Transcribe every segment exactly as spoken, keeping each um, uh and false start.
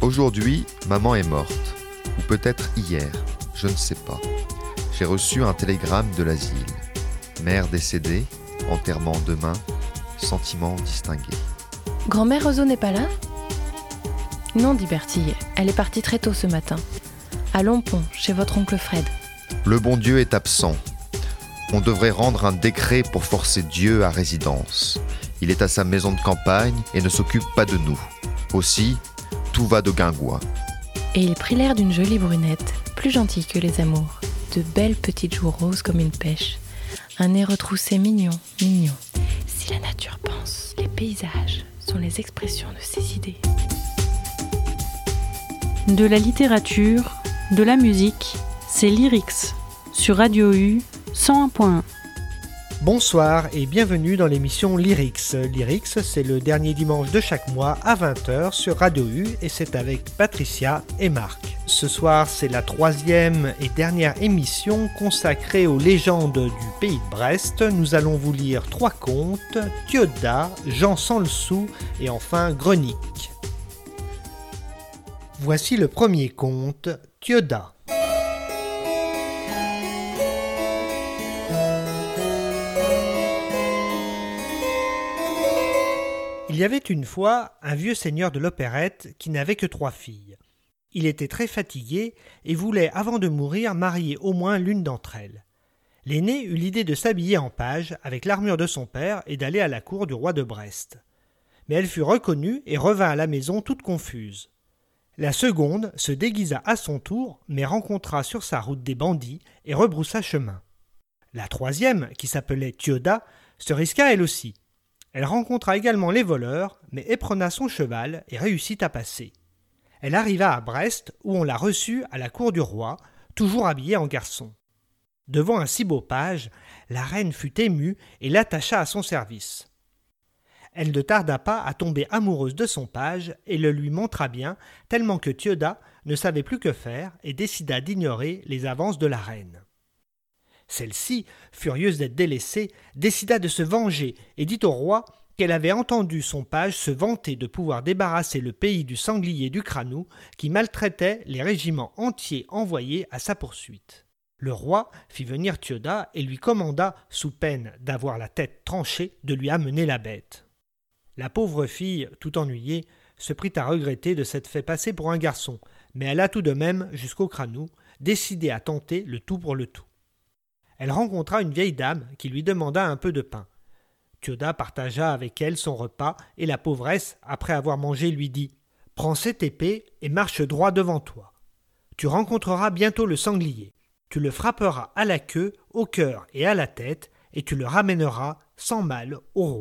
Aujourd'hui, maman est morte. Ou peut-être hier, je ne sais pas. J'ai reçu un télégramme de l'asile. Mère décédée, enterrement demain, sentiments distingués. Grand-mère Roseau n'est pas là ? Non, dit Bertille, elle est partie très tôt ce matin. À Lompont, chez votre oncle Fred. Le bon Dieu est absent. On devrait rendre un décret pour forcer Dieu à résidence. Il est à sa maison de campagne et ne s'occupe pas de nous. Aussi, tout va de guingois. Et il prit l'air d'une jolie brunette, plus gentille que les amours. De belles petites joues roses comme une pêche. Un nez retroussé mignon, mignon. Si la nature pense, les paysages sont les expressions de ses idées. De la littérature, de la musique, c'est Lyrics, sur Radio U cent un point un. Bonsoir et bienvenue dans l'émission Lyrics. Lyrics, c'est le dernier dimanche de chaque mois à vingt heures sur Radio U et c'est avec Patricia et Marc. Ce soir, c'est la troisième et dernière émission consacrée aux légendes du pays de Brest. Nous allons vous lire trois contes, Thioda, Jean sans le sou et enfin Grenique. Voici le premier conte, Thioda. Il y avait une fois un vieux seigneur de l'opérette qui n'avait que trois filles. Il était très fatigué et voulait, avant de mourir, marier au moins l'une d'entre elles. L'aîné eut l'idée de s'habiller en page avec l'armure de son père et d'aller à la cour du roi de Brest. Mais elle fut reconnue et revint à la maison toute confuse. La seconde se déguisa à son tour, mais rencontra sur sa route des bandits et rebroussa chemin. La troisième, qui s'appelait Thioda, se risqua elle aussi. Elle rencontra également les voleurs, mais éperonna son cheval et réussit à passer. Elle arriva à Brest, où on la reçut à la cour du roi, toujours habillée en garçon. Devant un si beau page, la reine fut émue et l'attacha à son service. Elle ne tarda pas à tomber amoureuse de son page et le lui montra bien, tellement que Thioda ne savait plus que faire et décida d'ignorer les avances de la reine. Celle-ci, furieuse d'être délaissée, décida de se venger et dit au roi qu'elle avait entendu son page se vanter de pouvoir débarrasser le pays du sanglier du Cranou qui maltraitait les régiments entiers envoyés à sa poursuite. Le roi fit venir Thioda et lui commanda, sous peine d'avoir la tête tranchée, de lui amener la bête. La pauvre fille, tout ennuyée, se prit à regretter de s'être fait passer pour un garçon, mais alla tout de même jusqu'au Cranou, décidée à tenter le tout pour le tout. Elle rencontra une vieille dame qui lui demanda un peu de pain. Thioda partagea avec elle son repas et la pauvresse, après avoir mangé, lui dit « Prends cette épée et marche droit devant toi. Tu rencontreras bientôt le sanglier. Tu le frapperas à la queue, au cœur et à la tête et tu le ramèneras sans mal au roi. »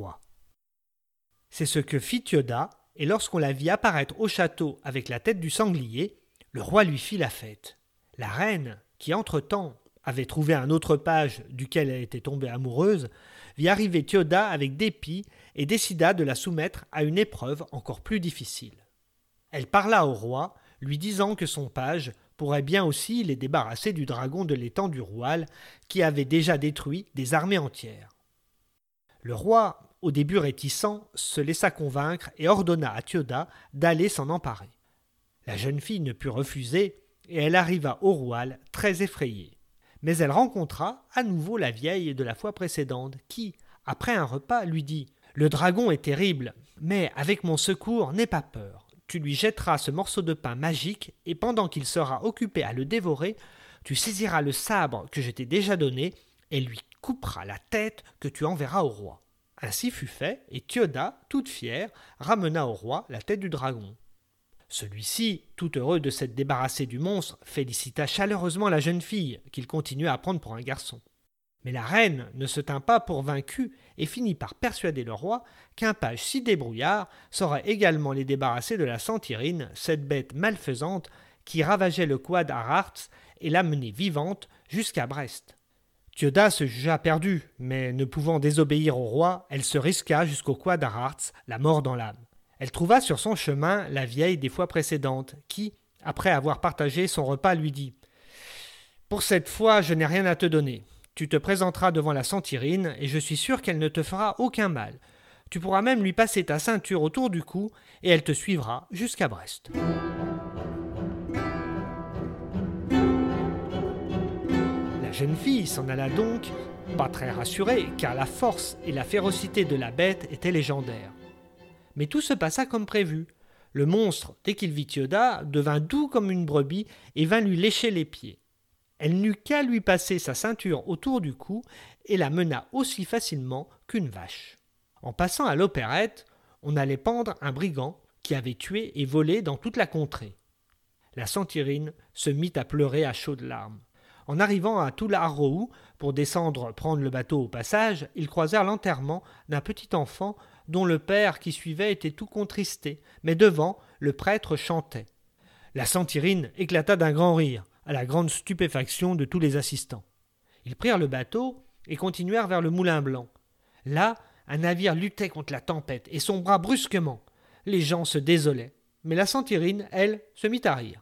C'est ce que fit Thioda, et lorsqu'on la vit apparaître au château avec la tête du sanglier, le roi lui fit la fête. La reine, qui entre-temps avait trouvé un autre page duquel elle était tombée amoureuse, vit arriver Thioda avec dépit et décida de la soumettre à une épreuve encore plus difficile. Elle parla au roi, lui disant que son page pourrait bien aussi les débarrasser du dragon de l'étang du Roual, qui avait déjà détruit des armées entières. Le roi, au début réticent, se laissa convaincre et ordonna à Thioda d'aller s'en emparer. La jeune fille ne put refuser et elle arriva au Roual très effrayée. Mais elle rencontra à nouveau la vieille de la fois précédente qui, après un repas, lui dit « Le dragon est terrible, mais avec mon secours, n'aie pas peur. Tu lui jetteras ce morceau de pain magique et pendant qu'il sera occupé à le dévorer, tu saisiras le sabre que je t'ai déjà donné et lui couperas la tête que tu enverras au roi. » Ainsi fut fait et Thioda, toute fière, ramena au roi la tête du dragon. Celui-ci, tout heureux de s'être débarrassé du monstre, félicita chaleureusement la jeune fille, qu'il continuait à prendre pour un garçon. Mais la reine ne se tint pas pour vaincue et finit par persuader le roi qu'un page si débrouillard saurait également les débarrasser de la Santirine, cette bête malfaisante qui ravageait le quad Ararts et l'amenait vivante jusqu'à Brest. Thioda se jugea perdue, mais ne pouvant désobéir au roi, elle se risqua jusqu'au quad Ararts, la mort dans l'âme. Elle trouva sur son chemin la vieille des fois précédentes, qui, après avoir partagé son repas, lui dit « Pour cette fois, je n'ai rien à te donner. Tu te présenteras devant la Santirine, et je suis sûr qu'elle ne te fera aucun mal. Tu pourras même lui passer ta ceinture autour du cou, et elle te suivra jusqu'à Brest. » jeune fille s'en alla donc, pas très rassurée, car la force et la férocité de la bête étaient légendaires. Mais tout se passa comme prévu. Le monstre, dès qu'il vit Thioda, devint doux comme une brebis et vint lui lécher les pieds. Elle n'eut qu'à lui passer sa ceinture autour du cou et la mena aussi facilement qu'une vache. En passant à l'opérette, on allait pendre un brigand qui avait tué et volé dans toute la contrée. La Santirine se mit à pleurer à chaudes larmes. En arrivant à Toularrohou, pour descendre prendre le bateau au passage, ils croisèrent l'enterrement d'un petit enfant dont le père qui suivait était tout contristé, mais devant, le prêtre chantait. La Santirine éclata d'un grand rire, à la grande stupéfaction de tous les assistants. Ils prirent le bateau et continuèrent vers le Moulin Blanc. Là, un navire luttait contre la tempête et sombra brusquement. Les gens se désolaient, mais la Santirine, elle, se mit à rire.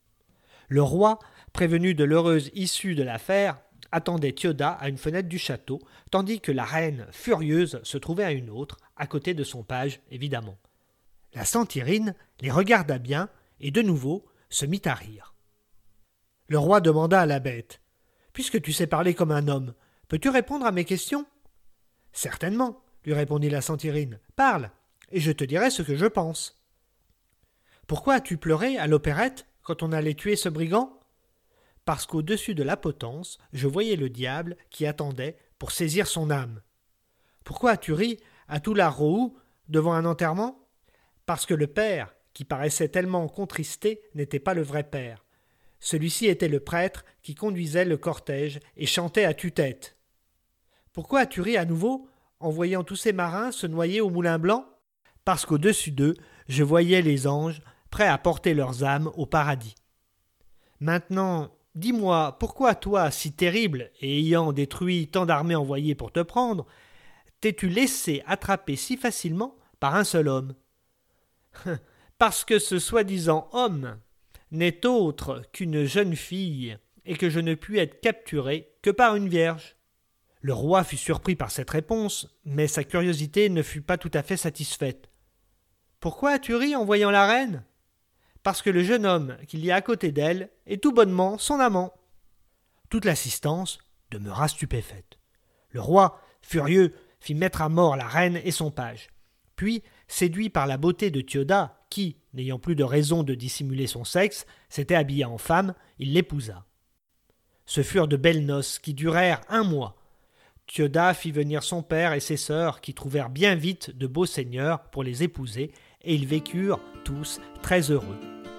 Le roi, prévenu de l'heureuse issue de l'affaire, attendait Thioda à une fenêtre du château, tandis que la reine, furieuse, se trouvait à une autre, à côté de son page, évidemment. La Santirine les regarda bien et, de nouveau, se mit à rire. Le roi demanda à la bête « Puisque tu sais parler comme un homme, peux-tu répondre à mes questions ?»« Certainement, » lui répondit la Santirine. « Parle, et je te dirai ce que je pense. »« Pourquoi as-tu pleuré à l'opérette quand on allait tuer ce brigand ?»« Parce qu'au-dessus de la potence, je voyais le diable qui attendait pour saisir son âme. »« Pourquoi as-tu ri à Toularrohou devant un enterrement ?»« Parce que le père, qui paraissait tellement contristé, n'était pas le vrai père. Celui-ci était le prêtre qui conduisait le cortège et chantait à tue-tête. »« Pourquoi as-tu ri à nouveau en voyant tous ces marins se noyer au Moulin Blanc ? Parce qu'au-dessus d'eux, je voyais les anges prêts à porter leurs âmes au paradis. Maintenant, dis-moi, pourquoi toi, si terrible et ayant détruit tant d'armées envoyées pour te prendre, t'es-tu laissé attraper si facilement par un seul homme ? Parce que ce soi-disant homme n'est autre qu'une jeune fille et que je ne puis être capturé que par une vierge. » Le roi fut surpris par cette réponse, mais sa curiosité ne fut pas tout à fait satisfaite. « Pourquoi as-tu ri en voyant la reine ? » ?»« Parce que le jeune homme qu'il y a à côté d'elle est tout bonnement son amant. » Toute l'assistance demeura stupéfaite. Le roi, furieux, fit mettre à mort la reine et son page. Puis, séduit par la beauté de Thioda, qui, n'ayant plus de raison de dissimuler son sexe, s'était habillé en femme, il l'épousa. Ce furent de belles noces qui durèrent un mois. Thioda fit venir son père et ses sœurs, qui trouvèrent bien vite de beaux seigneurs pour les épouser, et ils vécurent tous très heureux.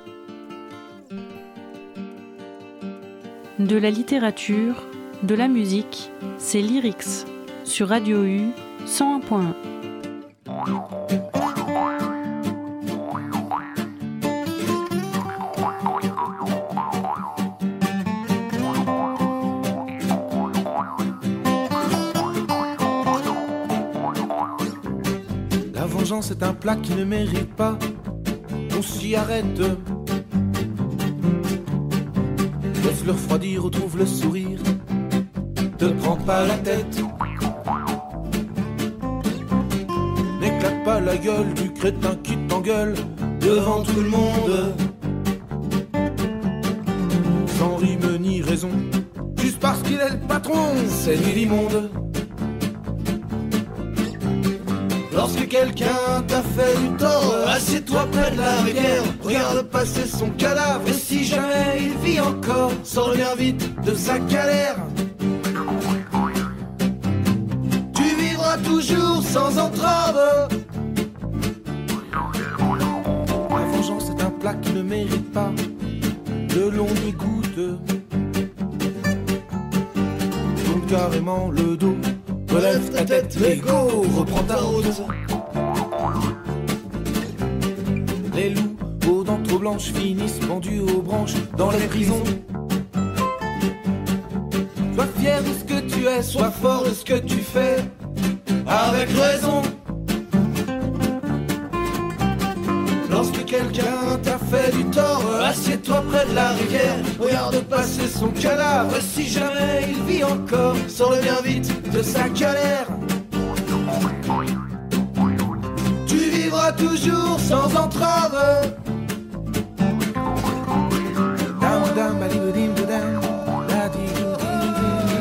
De la littérature, de la musique, c'est Lyrics, sur Radio U cent un point un. La vengeance est un plat qui ne mérite pas qu'on s'y arrête. Laisse-le refroidir, retrouve le sourire. Te prends pas la tête. N'éclate pas la gueule du crétin qui t'engueule devant tout le monde. Sans rime ni raison, juste parce qu'il est le patron, c'est lui l'immonde. Lorsque quelqu'un t'a fait du tort, assieds-toi près de la rivière, regarde passer son cadavre, et si jamais il vit encore, sors bien vite de sa galère. Tu vivras toujours sans entrave. La vengeance est un plat qui ne mérite pas de longues gouttes. Tourne carrément le dos. Relève ta tête, let go, reprends ta route. Les loups aux dents trop blanches finissent pendus aux branches dans les prisons. Sois fier de ce que tu es, sois fort de ce que tu fais, avec raison. Lorsque quelqu'un t'a fait du tort, assieds-toi près de la rivière, regarde passer son cadavre, si jamais il vit encore, sors-le bien vite de sa galère. Tu vivras toujours sans entrave. Down, down,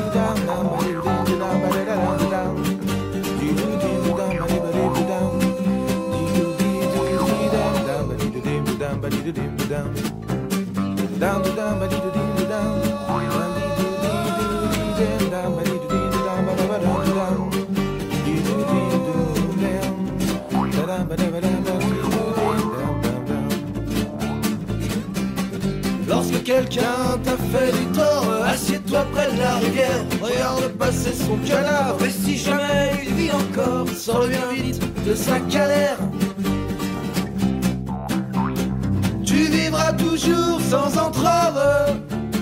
quelqu'un t'a fait du tort, assieds-toi près de la rivière, regarde passer son cadavre. Et si jamais il vit encore, sors-le bien vite de sa galère. Tu vivras toujours sans entrave.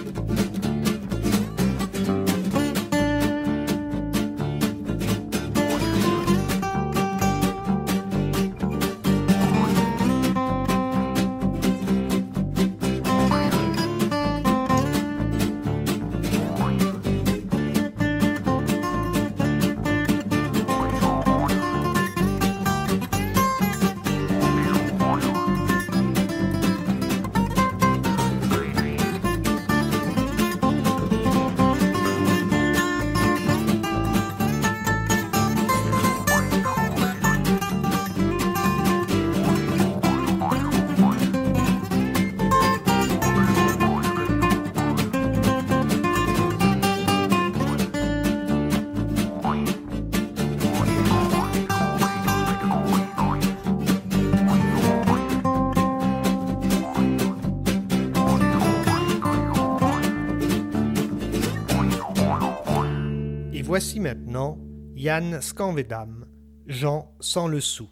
Voici maintenant Jan Skanvedam, Jean sans le sou.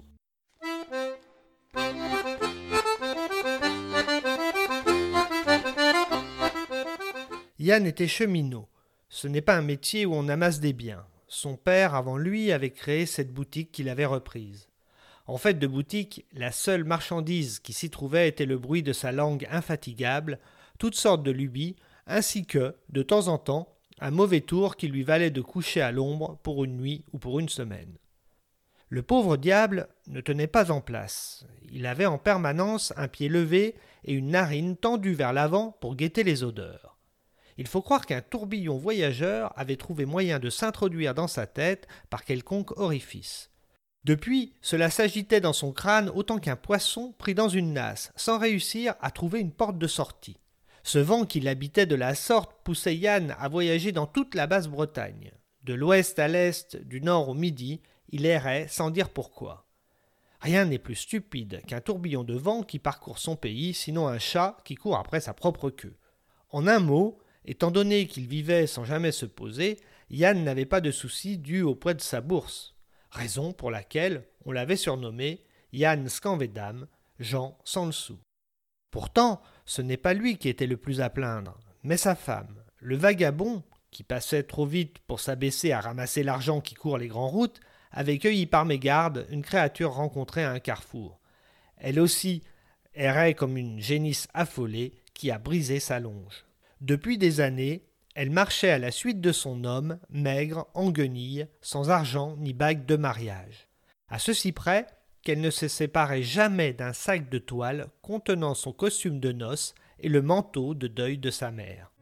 Jan était cheminot. Ce n'est pas un métier où on amasse des biens. Son père, avant lui, avait créé cette boutique qu'il avait reprise. En fait de boutique, la seule marchandise qui s'y trouvait était le bruit de sa langue infatigable, toutes sortes de lubies, ainsi que, de temps en temps, un mauvais tour qui lui valait de coucher à l'ombre pour une nuit ou pour une semaine. Le pauvre diable ne tenait pas en place. Il avait en permanence un pied levé et une narine tendue vers l'avant pour guetter les odeurs. Il faut croire qu'un tourbillon voyageur avait trouvé moyen de s'introduire dans sa tête par quelconque orifice. Depuis, cela s'agitait dans son crâne autant qu'un poisson pris dans une nasse, sans réussir à trouver une porte de sortie. Ce vent qui l'habitait de la sorte poussait Jan à voyager dans toute la Basse-Bretagne. De l'ouest à l'est, du nord au midi, il errait sans dire pourquoi. Rien n'est plus stupide qu'un tourbillon de vent qui parcourt son pays, sinon un chat qui court après sa propre queue. En un mot, étant donné qu'il vivait sans jamais se poser, Jan n'avait pas de soucis dus au poids de sa bourse, raison pour laquelle on l'avait surnommé Jan Skanvedam, Jean sans le sou. Pourtant, ce n'est pas lui qui était le plus à plaindre, mais sa femme, le vagabond, qui passait trop vite pour s'abaisser à ramasser l'argent qui court les grandes routes, avait cueilli par mégarde une créature rencontrée à un carrefour. Elle aussi errait comme une génisse affolée qui a brisé sa longe. Depuis des années, elle marchait à la suite de son homme, maigre, en guenilles, sans argent ni bague de mariage. À ceci près qu'elle ne se séparait jamais d'un sac de toile contenant son costume de noces et le manteau de deuil de sa mère.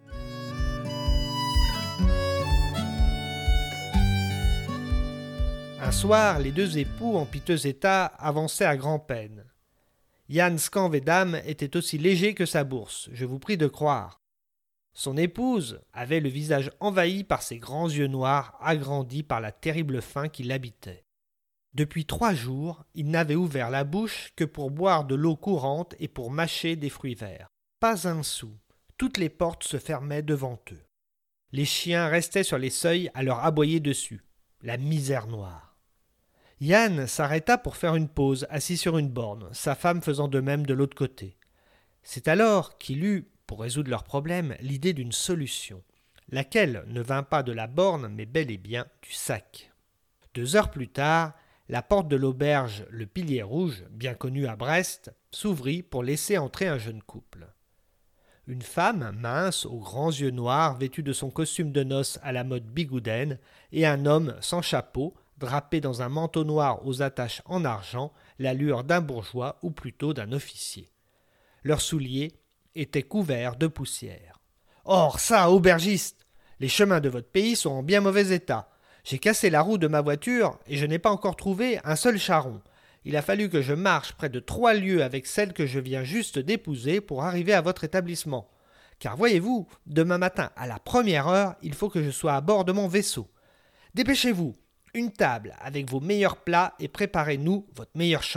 Un soir, les deux époux, en piteux état, avançaient à grand-peine. Jan Skanvedam était aussi léger que sa bourse, je vous prie de croire. Son épouse avait le visage envahi par ses grands yeux noirs agrandis par la terrible faim qui l'habitait. Depuis trois jours, ils n'avaient ouvert la bouche que pour boire de l'eau courante et pour mâcher des fruits verts. Pas un sou. Toutes les portes se fermaient devant eux. Les chiens restaient sur les seuils à leur aboyer dessus. La misère noire. Jan s'arrêta pour faire une pause, assis sur une borne, sa femme faisant de même de l'autre côté. C'est alors qu'il eut, pour résoudre leur problème, l'idée d'une solution, laquelle ne vint pas de la borne, mais bel et bien du sac. Deux heures plus tard, la porte de l'auberge Le Pilier Rouge, bien connue à Brest, s'ouvrit pour laisser entrer un jeune couple. Une femme, mince, aux grands yeux noirs, vêtue de son costume de noces à la mode bigoudaine, et un homme sans chapeau, drapé dans un manteau noir aux attaches en argent, l'allure d'un bourgeois ou plutôt d'un officier. Leurs souliers étaient couverts de poussière. « Or ça, aubergiste, les chemins de votre pays sont en bien mauvais état. J'ai cassé la roue de ma voiture et je n'ai pas encore trouvé un seul charron. Il a fallu que je marche près de trois lieues avec celle que je viens juste d'épouser pour arriver à votre établissement. Car voyez-vous, demain matin, à la première heure, il faut que je sois à bord de mon vaisseau. Dépêchez-vous, une table avec vos meilleurs plats et préparez-nous votre meilleure chambre. »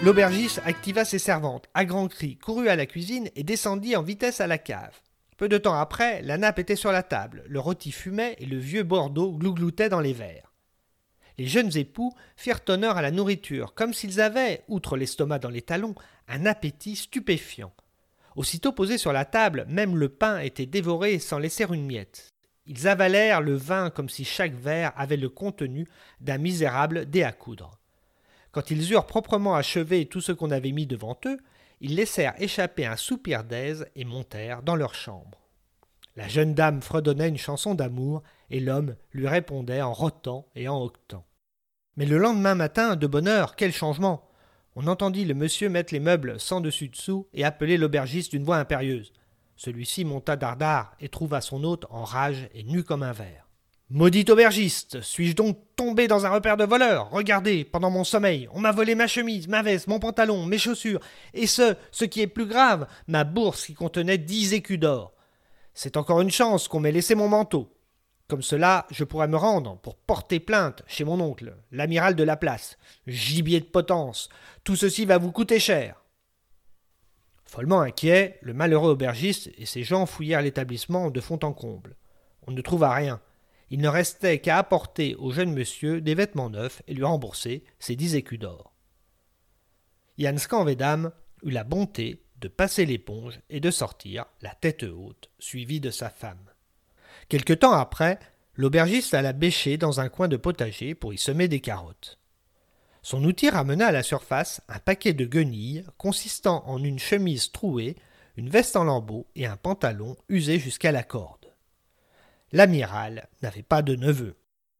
L'aubergiste activa ses servantes, à grands cris, courut à la cuisine et descendit en vitesse à la cave. Peu de temps après, la nappe était sur la table, le rôti fumait et le vieux Bordeaux glougloutait dans les verres. Les jeunes époux firent honneur à la nourriture, comme s'ils avaient, outre l'estomac dans les talons, un appétit stupéfiant. Aussitôt posé sur la table, même le pain était dévoré sans laisser une miette. Ils avalèrent le vin comme si chaque verre avait le contenu d'un misérable dé à coudre. Quand ils eurent proprement achevé tout ce qu'on avait mis devant eux, ils laissèrent échapper un soupir d'aise et montèrent dans leur chambre. La jeune dame fredonnait une chanson d'amour et l'homme lui répondait en rotant et en hoquetant. Mais le lendemain matin, de bonne heure, quel changement! On entendit le monsieur mettre les meubles sans dessus-dessous et appeler l'aubergiste d'une voix impérieuse. Celui-ci monta dardard et trouva son hôte en rage et nu comme un ver. « Maudit aubergiste, suis-je donc tombé dans un repère de voleurs? Regardez, pendant mon sommeil, on m'a volé ma chemise, ma veste, mon pantalon, mes chaussures, et ce, ce qui est plus grave, ma bourse qui contenait dix écus d'or. C'est encore une chance qu'on m'ait laissé mon manteau. Comme cela, je pourrais me rendre pour porter plainte chez mon oncle, l'amiral de la place. Gibier de potence, tout ceci va vous coûter cher. » Follement inquiet, le malheureux aubergiste et ses gens fouillèrent l'établissement de fond en comble. On ne trouva rien. Il ne restait qu'à apporter au jeune monsieur des vêtements neufs et lui rembourser ses dix écus d'or. Jan Scanvedam eut la bonté de passer l'éponge et de sortir, la tête haute, suivi de sa femme. Quelque temps après, l'aubergiste alla bêcher dans un coin de potager pour y semer des carottes. Son outil ramena à la surface un paquet de guenilles consistant en une chemise trouée, une veste en lambeaux et un pantalon usé jusqu'à la corde. L'amiral n'avait pas de neveu.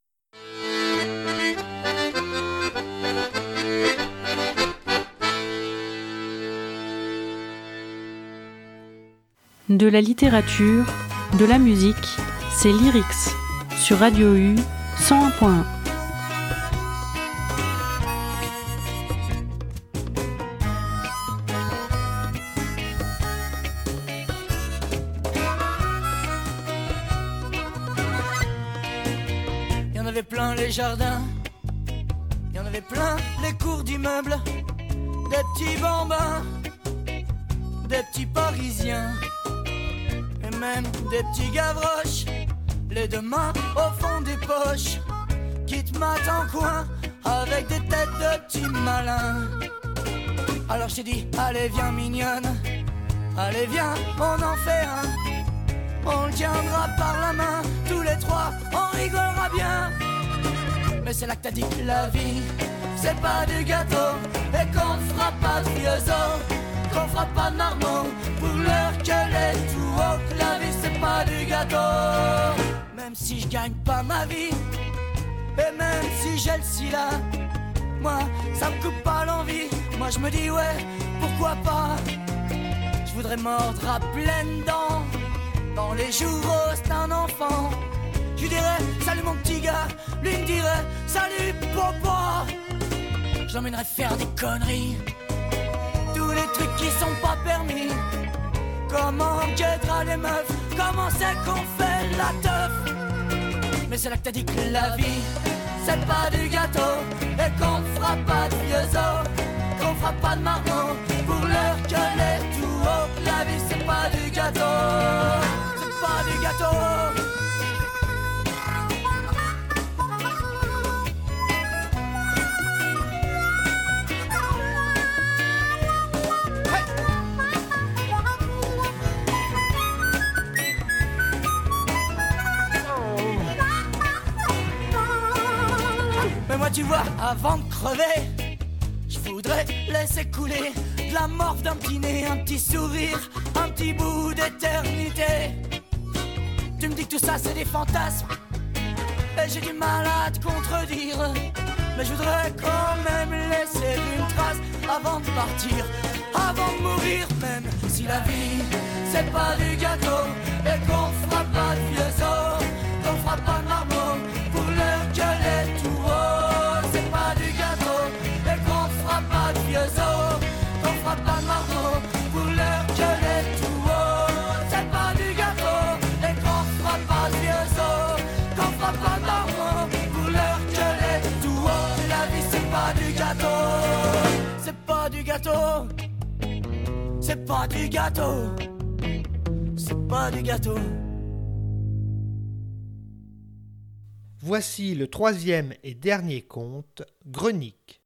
De la littérature, de la musique, c'est Lyrics sur Radio U cent un point un. Il y en avait plein les jardins, il y en avait plein les cours d'immeubles, des petits bambins, des petits parisiens, et même des petits gavroches, les deux mains au fond des poches, qui te matent en coin avec des têtes de petits malins. Alors je t'ai dit, allez viens mignonne, allez viens, on en fait un. On le tiendra par la main, tous les trois, on rigolera bien. Mais c'est là que t'as dit que la vie, c'est pas du gâteau, et qu'on fera pas de vieux os, qu'on fera pas de marmot, pour l'heure qu'elle est tout haut, que la vie c'est pas du gâteau. Même si je gagne pas ma vie, et même si j'ai le sida, moi ça me coupe pas l'envie, moi je me dis ouais, pourquoi pas. Je voudrais mordre à pleines dents dans les jours d'un enfant. Je lui dirais salut mon petit gars, lui me dirait salut papa. Je l'emmènerais faire des conneries, tous les trucs qui sont pas permis. Comment on guettera les meufs, comment c'est qu'on fait la teuf. Mais c'est là que t'as dit que la vie c'est pas du gâteau, et qu'on fera pas de vieux os, qu'on fera pas de marmot, pour l'heure que les tout haut. La vie c'est pas du gâteau, c'est pas du gâteau. Mais moi tu vois, avant de crever, je voudrais laisser couler de la morve d'un petit nez, un petit sourire, un petit bout d'éternité. Tu me dis que tout ça c'est des fantasmes, et j'ai du mal à te contredire. Mais je voudrais quand même laisser une trace avant de partir, avant de mourir. Même si la vie c'est pas du gâteau, et qu'on fera pas de vieux os, qu'on fera pas de marmot, pour l'heure que les tout haut. C'est pas du gâteau, et qu'on fera pas de vieux os, qu'on fera pas de marmot, pour l'heure que les tout haut. C'est pas du gâteau, et qu'on fera pas de vieux os, qu'on fera pas de marmot, pour l'heure que les tout haut. La vie c'est pas du gâteau, c'est pas du gâteau. C'est pas du gâteau. C'est pas du gâteau. Voici le troisième et dernier conte, Grenique.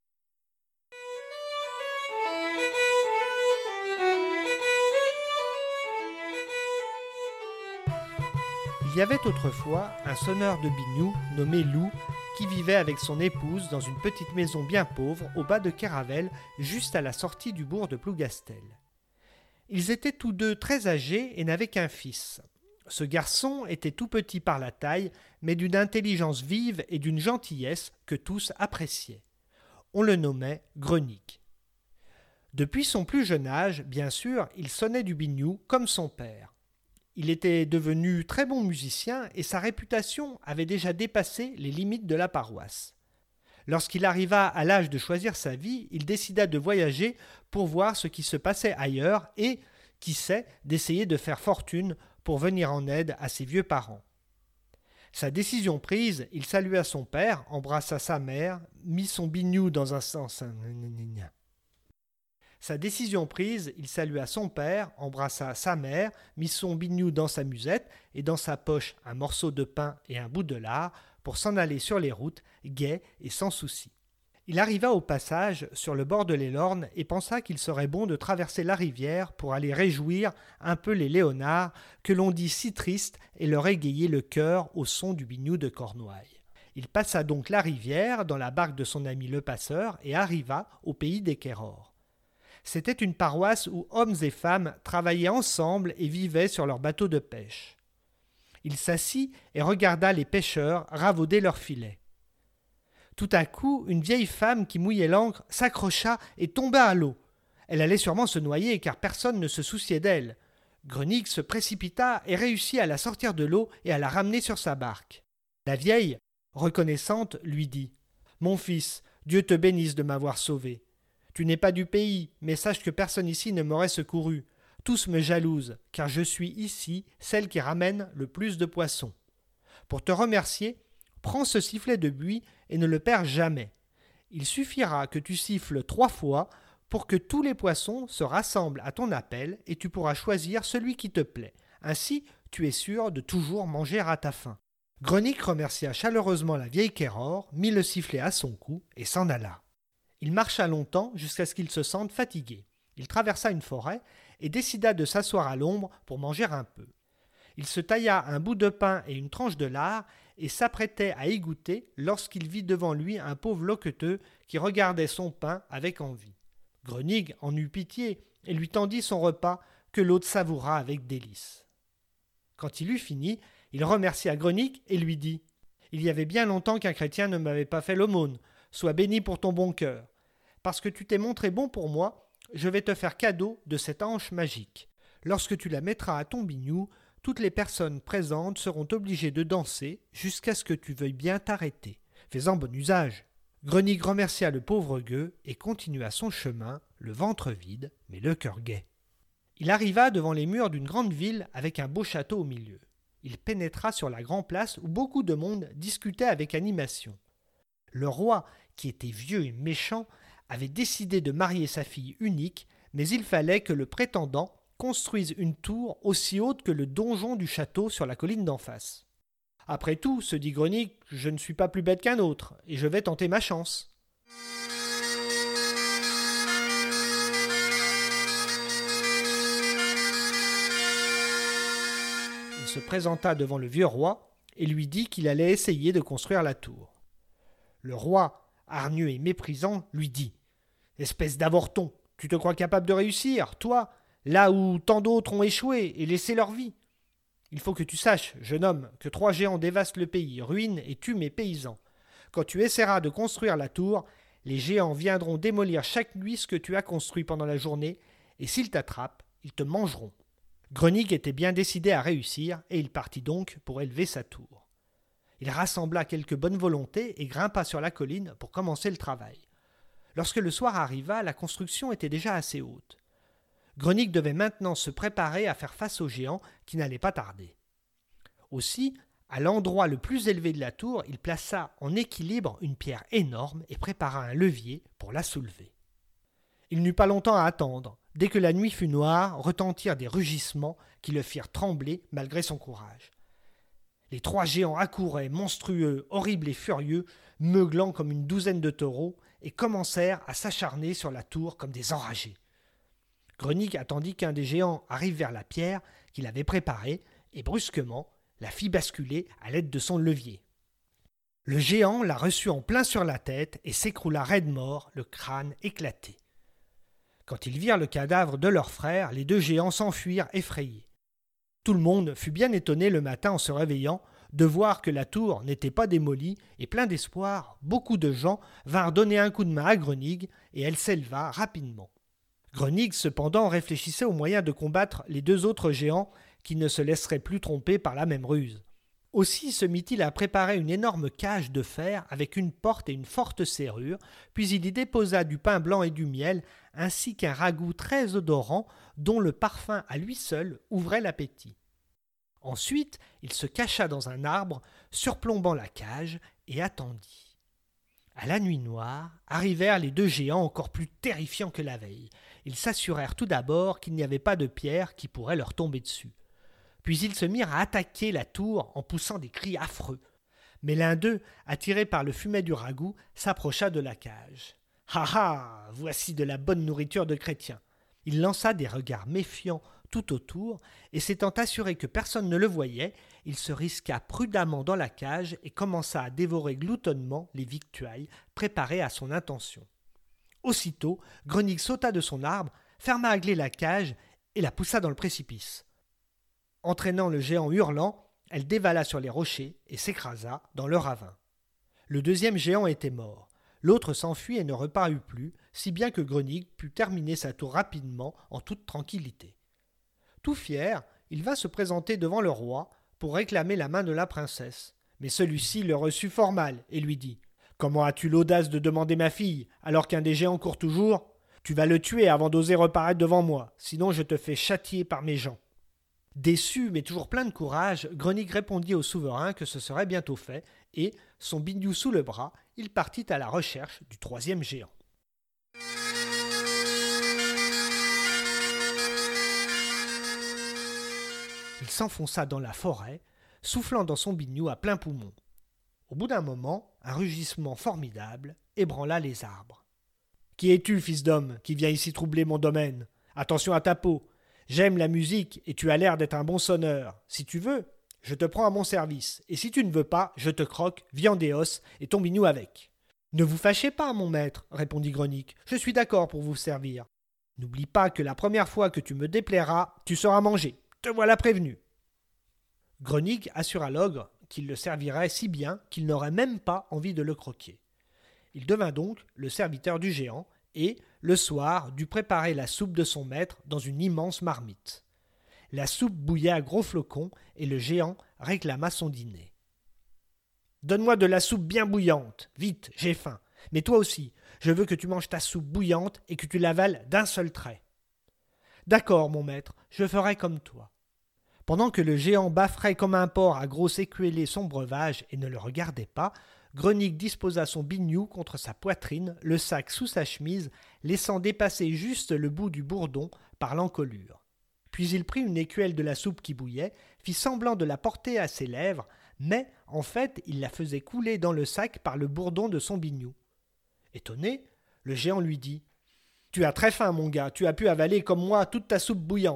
Il y avait autrefois un sonneur de biniou nommé Loup qui vivait avec son épouse dans une petite maison bien pauvre au bas de Kéravel, juste à la sortie du bourg de Plougastel. Ils étaient tous deux très âgés et n'avaient qu'un fils. Ce garçon était tout petit par la taille, mais d'une intelligence vive et d'une gentillesse que tous appréciaient. On le nommait Grenique. Depuis son plus jeune âge, bien sûr, il sonnait du biniou comme son père. Il était devenu très bon musicien et sa réputation avait déjà dépassé les limites de la paroisse. Lorsqu'il arriva à l'âge de choisir sa vie, il décida de voyager pour voir ce qui se passait ailleurs et, qui sait, d'essayer de faire fortune pour venir en aide à ses vieux parents. Sa décision prise, il salua son père, embrassa sa mère, mit son biniou dans un sens... Sa décision prise, il salua son père, embrassa sa mère, mit son biniou dans sa musette et dans sa poche un morceau de pain et un bout de lard pour s'en aller sur les routes, gai et sans souci. Il arriva au passage sur le bord de l'Élorne et pensa qu'il serait bon de traverser la rivière pour aller réjouir un peu les Léonards que l'on dit si tristes et leur égayer le cœur au son du biniou de Cornouailles. Il passa donc la rivière dans la barque de son ami le passeur et arriva au pays des Quérors. C'était une paroisse où hommes et femmes travaillaient ensemble et vivaient sur leurs bateaux de pêche. Il s'assit et regarda les pêcheurs ravauder leurs filets. Tout à coup, une vieille femme qui mouillait l'ancre s'accrocha et tomba à l'eau. Elle allait sûrement se noyer car personne ne se souciait d'elle. Grenique se précipita et réussit à la sortir de l'eau et à la ramener sur sa barque. La vieille, reconnaissante, lui dit « Mon fils, Dieu te bénisse de m'avoir sauvé. Tu n'es pas du pays, mais sache que personne ici ne m'aurait secouru. Tous me jalousent, car je suis ici celle qui ramène le plus de poissons. Pour te remercier, prends ce sifflet de buis et ne le perds jamais. Il suffira que tu siffles trois fois pour que tous les poissons se rassemblent à ton appel et tu pourras choisir celui qui te plaît. Ainsi, tu es sûr de toujours manger à ta faim. » Grenique remercia chaleureusement la vieille Quéror, mit le sifflet à son cou et s'en alla. Il marcha longtemps jusqu'à ce qu'il se sente fatigué. Il traversa une forêt et décida de s'asseoir à l'ombre pour manger un peu. Il se tailla un bout de pain et une tranche de lard et s'apprêtait à y goûter lorsqu'il vit devant lui un pauvre loqueteux qui regardait son pain avec envie. Grenique en eut pitié et lui tendit son repas que l'autre savoura avec délice. Quand il eut fini, il remercia Grenique et lui dit « Il y avait bien longtemps qu'un chrétien ne m'avait pas fait l'aumône. Sois béni pour ton bon cœur. Parce que tu t'es montré bon pour moi, je vais te faire cadeau de cette hanche magique. Lorsque tu la mettras à ton biniou, toutes les personnes présentes seront obligées de danser jusqu'à ce que tu veuilles bien t'arrêter. Fais-en bon usage. » Grenique remercia le pauvre gueux et continua son chemin, le ventre vide, mais le cœur gai. Il arriva devant les murs d'une grande ville avec un beau château au milieu. Il pénétra sur la grande place où beaucoup de monde discutait avec animation. Le roi, qui était vieux et méchant, avait décidé de marier sa fille unique, mais il fallait que le prétendant construise une tour aussi haute que le donjon du château sur la colline d'en face. « Après tout, se dit Grenique, je ne suis pas plus bête qu'un autre, et je vais tenter ma chance. » Il se présenta devant le vieux roi et lui dit qu'il allait essayer de construire la tour. Le roi, hargneux et méprisant, lui dit « Espèce d'avorton, tu te crois capable de réussir, toi, là où tant d'autres ont échoué et laissé leur vie? Il faut que tu saches, jeune homme, que trois géants dévastent le pays, ruinent et tuent mes paysans. Quand tu essaieras de construire la tour, les géants viendront démolir chaque nuit ce que tu as construit pendant la journée, et s'ils t'attrapent, ils te mangeront. » Grenique était bien décidé à réussir, et il partit donc pour élever sa tour. Il rassembla quelques bonnes volontés et grimpa sur la colline pour commencer le travail. Lorsque le soir arriva, la construction était déjà assez haute. Grenique devait maintenant se préparer à faire face aux géants qui n'allaient pas tarder. Aussi, à l'endroit le plus élevé de la tour, il plaça en équilibre une pierre énorme et prépara un levier pour la soulever. Il n'eut pas longtemps à attendre. Dès que la nuit fut noire, retentirent des rugissements qui le firent trembler malgré son courage. Les trois géants accouraient, monstrueux, horribles et furieux, meuglant comme une douzaine de taureaux, et commencèrent à s'acharner sur la tour comme des enragés. Grenigue attendit qu'un des géants arrive vers la pierre qu'il avait préparée, et brusquement, la fit basculer à l'aide de son levier. Le géant la reçut en plein sur la tête et s'écroula raide mort, le crâne éclaté. Quand ils virent le cadavre de leur frère, les deux géants s'enfuirent effrayés. Tout le monde fut bien étonné le matin en se réveillant de voir que la tour n'était pas démolie et plein d'espoir, beaucoup de gens vinrent donner un coup de main à Grenigue et elle s'éleva rapidement. Grenigue cependant réfléchissait aux moyens de combattre les deux autres géants qui ne se laisseraient plus tromper par la même ruse. Aussi se mit-il à préparer une énorme cage de fer avec une porte et une forte serrure, puis il y déposa du pain blanc et du miel, ainsi qu'un ragoût très odorant dont le parfum à lui seul ouvrait l'appétit. Ensuite, il se cacha dans un arbre, surplombant la cage, et attendit. À la nuit noire, arrivèrent les deux géants encore plus terrifiants que la veille. Ils s'assurèrent tout d'abord qu'il n'y avait pas de pierre qui pourrait leur tomber dessus. Puis ils se mirent à attaquer la tour en poussant des cris affreux. Mais l'un d'eux, attiré par le fumet du ragoût, s'approcha de la cage. « Ha ha, voici de la bonne nourriture de chrétiens !» Il lança des regards méfiants tout autour, et s'étant assuré que personne ne le voyait, il se risqua prudemment dans la cage et commença à dévorer gloutonnement les victuailles préparées à son intention. Aussitôt, Grenigue sauta de son arbre, ferma à clé la cage et la poussa dans le précipice. Entraînant le géant hurlant, elle dévala sur les rochers et s'écrasa dans le ravin. Le deuxième géant était mort. L'autre s'enfuit et ne reparut plus, si bien que Grenigue put terminer sa tour rapidement en toute tranquillité. Tout fier, il vint se présenter devant le roi pour réclamer la main de la princesse. Mais celui-ci le reçut fort mal et lui dit « Comment as-tu l'audace de demander ma fille, alors qu'un des géants court toujours ? Tu vas le tuer avant d'oser reparaître devant moi, sinon je te fais châtier par mes gens. » Déçu, mais toujours plein de courage, Grenigue répondit au souverain que ce serait bientôt fait, et, son biniou sous le bras, il partit à la recherche du troisième géant. Il s'enfonça dans la forêt, soufflant dans son biniou à plein poumon. Au bout d'un moment, un rugissement formidable ébranla les arbres. « Qui es-tu, fils d'homme, qui viens ici troubler mon domaine ? Attention à ta peau. J'aime la musique et tu as l'air d'être un bon sonneur. Si tu veux, je te prends à mon service, et si tu ne veux pas, je te croque, viande et os, et ton biniou avec. »« Ne vous fâchez pas, mon maître, répondit Grenigue, je suis d'accord pour vous servir. N'oublie pas que la première fois que tu me déplairas, tu seras mangé. Te voilà prévenu. » Grenigue assura l'ogre qu'il le servirait si bien qu'il n'aurait même pas envie de le croquer. Il devint donc le serviteur du géant, et, le soir, dut préparer la soupe de son maître dans une immense marmite. La soupe bouillait à gros flocons et le géant réclama son dîner. « Donne-moi de la soupe bien bouillante, vite, j'ai faim. Mais toi aussi, je veux que tu manges ta soupe bouillante et que tu l'avales d'un seul trait. »« D'accord, mon maître, je ferai comme toi. » Pendant que le géant bafferait comme un porc à grosse écuellée son breuvage et ne le regardait pas, Grenigue disposa son biniou contre sa poitrine, le sac sous sa chemise, laissant dépasser juste le bout du bourdon par l'encolure. Puis il prit une écuelle de la soupe qui bouillait, fit semblant de la porter à ses lèvres, mais en fait il la faisait couler dans le sac par le bourdon de son biniou. Étonné, le géant lui dit « Tu as très faim, mon gars, tu as pu avaler comme moi toute ta soupe bouillante. »«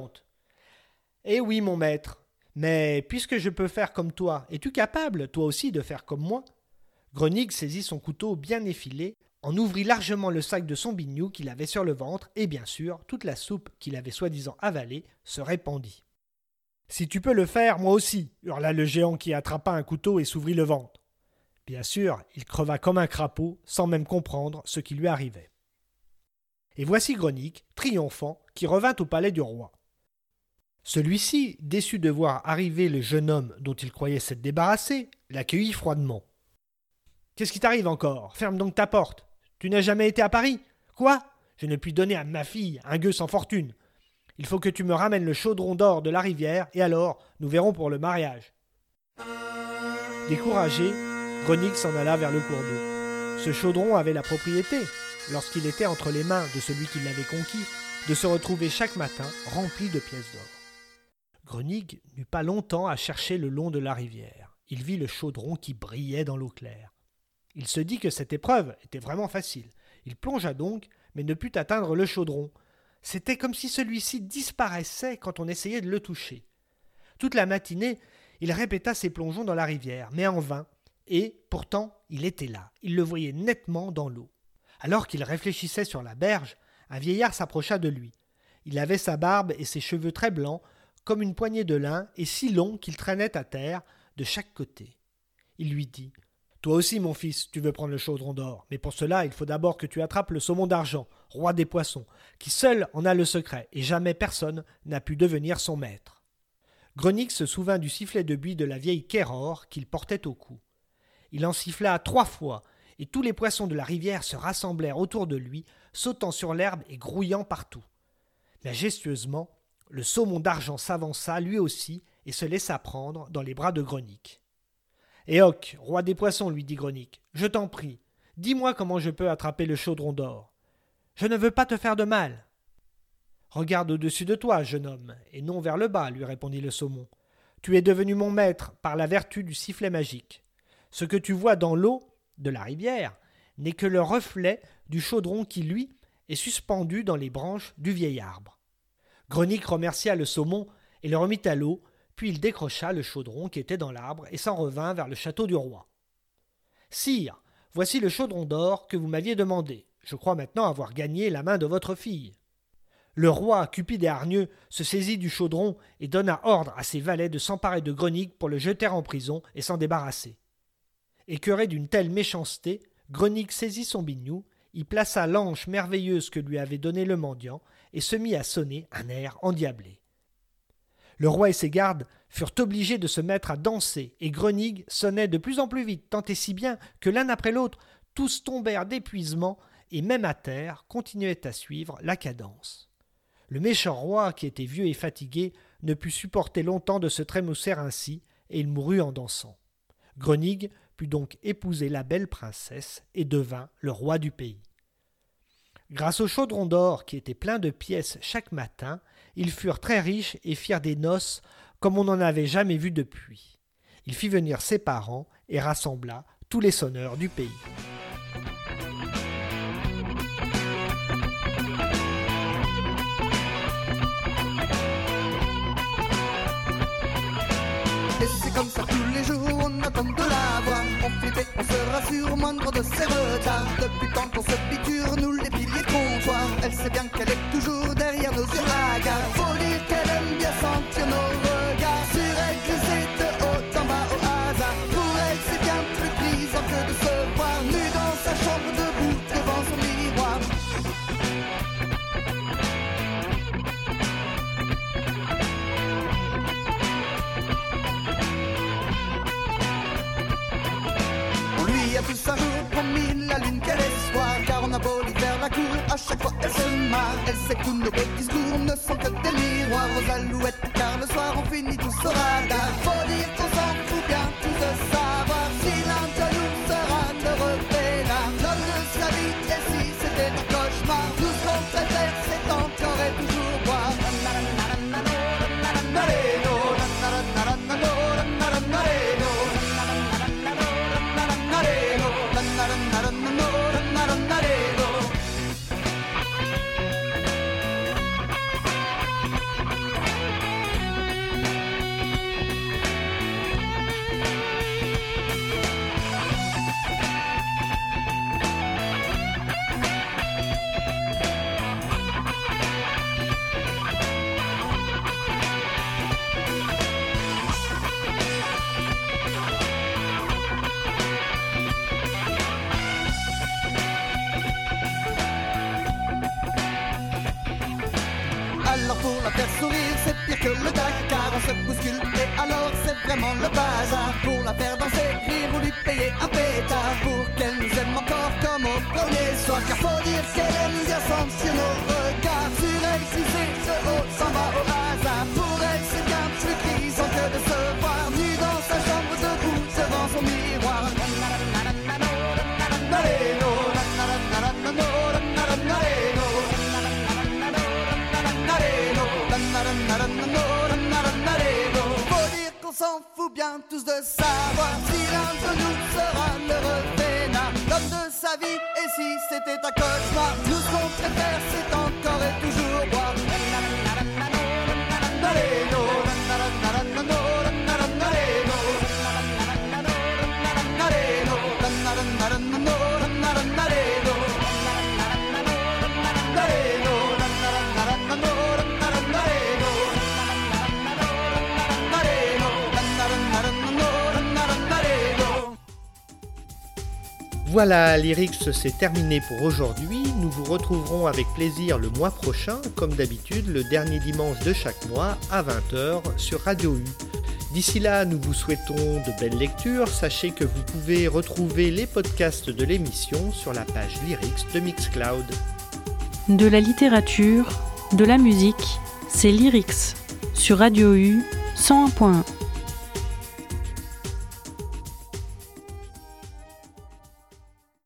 Eh oui, mon maître, mais puisque je peux faire comme toi, es-tu capable, toi aussi, de faire comme moi ?» Grenigue saisit son couteau bien effilé, en ouvrit largement le sac de son biniou qu'il avait sur le ventre, et bien sûr, toute la soupe qu'il avait soi-disant avalée se répandit. « Si tu peux le faire, moi aussi !» hurla le géant qui attrapa un couteau et s'ouvrit le ventre. Bien sûr, il creva comme un crapaud, sans même comprendre ce qui lui arrivait. Et voici Grenigue, triomphant, qui revint au palais du roi. Celui-ci, déçu de voir arriver le jeune homme dont il croyait s'être débarrassé, l'accueillit froidement. « Qu'est-ce qui t'arrive encore ? Ferme donc ta porte. Tu n'as jamais été à Paris ? Quoi ? Je ne puis donner à ma fille un gueux sans fortune. Il faut que tu me ramènes le chaudron d'or de la rivière, et alors nous verrons pour le mariage. » Découragé, Grenigue s'en alla vers le cours d'eau. Ce chaudron avait la propriété lorsqu'il était entre les mains de celui qui l'avait conquis, de se retrouver chaque matin rempli de pièces d'or. Gronig n'eut pas longtemps à chercher le long de la rivière. Il vit le chaudron qui brillait dans l'eau claire. Il se dit que cette épreuve était vraiment facile. Il plongea donc, mais ne put atteindre le chaudron. C'était comme si celui-ci disparaissait quand on essayait de le toucher. Toute la matinée, il répéta ses plongeons dans la rivière, mais en vain, et pourtant il était là, il le voyait nettement dans l'eau. Alors qu'il réfléchissait sur la berge, un vieillard s'approcha de lui. Il avait sa barbe et ses cheveux très blancs, comme une poignée de lin, et si longs qu'ils traînaient à terre de chaque côté. Il lui dit « Toi aussi, mon fils, tu veux prendre le chaudron d'or, mais pour cela, il faut d'abord que tu attrapes le saumon d'argent, roi des poissons, qui seul en a le secret, et jamais personne n'a pu devenir son maître. » Gronig se souvint du sifflet de buis de la vieille Kéror qu'il portait au cou. Il en siffla trois fois, et tous les poissons de la rivière se rassemblèrent autour de lui, sautant sur l'herbe et grouillant partout. Majestueusement, le saumon d'argent s'avança lui aussi et se laissa prendre dans les bras de Gronig. « Éoc, roi des poissons, lui dit Gronig, je t'en prie, dis-moi comment je peux attraper le chaudron d'or. Je ne veux pas te faire de mal. »« Regarde au-dessus de toi, jeune homme, et non vers le bas, lui répondit le saumon. Tu es devenu mon maître par la vertu du sifflet magique. Ce que tu vois dans l'eau de la rivière n'est que le reflet du chaudron qui, lui, est suspendu dans les branches du vieil arbre. » Gronig remercia le saumon et le remit à l'eau, puis il décrocha le chaudron qui était dans l'arbre et s'en revint vers le château du roi. « Sire, voici le chaudron d'or que vous m'aviez demandé. Je crois maintenant avoir gagné la main de votre fille. » Le roi, cupide et hargneux, se saisit du chaudron et donna ordre à ses valets de s'emparer de Gronig pour le jeter en prison et s'en débarrasser. Écœuré d'une telle méchanceté, Gronig saisit son biniou, y plaça l'anche merveilleuse que lui avait donnée le mendiant et se mit à sonner un air endiablé. Le roi et ses gardes furent obligés de se mettre à danser et Gronig sonnait de plus en plus vite, tant et si bien que l'un après l'autre, tous tombèrent d'épuisement et même à terre continuaient à suivre la cadence. Le méchant roi, qui était vieux et fatigué, ne put supporter longtemps de se trémousser ainsi et il mourut en dansant. Gronig put donc épouser la belle princesse et devint le roi du pays. Grâce au chaudron d'or qui était plein de pièces chaque matin, ils furent très riches et firent des noces comme on n'en avait jamais vu depuis. Il fit venir ses parents et rassembla tous les sonneurs du pays. Et c'est comme ça tous les jours, on attend de la voir. On flippait, on se rassure, moindre de ses retards. Depuis quand on se piqûre, nous les piliers de comptoir. Elle sait bien qu'elle est toujours derrière nos yeux hagards. Faut dire qu'elle aime bien sentir nos regards. Sur elle glisser de haut en bas au hasard. Pour elle c'est bien plus grisant que de se voir nu dans sa chambre debout devant son miroir. Tous un jour promis la lune qu'elle est soir. Car on a beau lui faire la cour, à chaque fois elle se marre. Elle sait que tous nos beaux discours ne sont que des miroirs aux alouettes. Car le soir on finit tous au radar. Faut dire qu'on s'en fout bien tous de savoir si l'un de nous sera heureux et là. L'homme de sa vie et si c'était un cauchemar. Tout ce qu'on préfère c'est encore et toujours boire. Alors pour la faire sourire c'est pire que le Dakar. On se bouscule et alors c'est vraiment le bazar. Pour la faire danser, rire ou lui payer un pétard. Pour qu'elle nous aime encore comme au premier soir. Car faut dire qu'elle aime bien sentir nos regards. Sur elle si c'est ce haut s'en va au hasard. Pour elle c'est bien plus grisant que de se voir nu dans sa chambre debout devant son miroir. s'en fout bien tous de savoir si l'un de nous sera l'heureux peinard, l'homme de sa vie, et si c'était un cauchemar. Nous ce qu'on préfère c'est encore et toujours boire. Voilà, Lyrics, c'est terminé pour aujourd'hui. Nous vous retrouverons avec plaisir le mois prochain, comme d'habitude, le dernier dimanche de chaque mois à vingt heures sur Radio U. D'ici là, nous vous souhaitons de belles lectures. Sachez que vous pouvez retrouver les podcasts de l'émission sur la page Lyrics de Mixcloud. De la littérature, de la musique, c'est Lyrics sur Radio U cent un point un.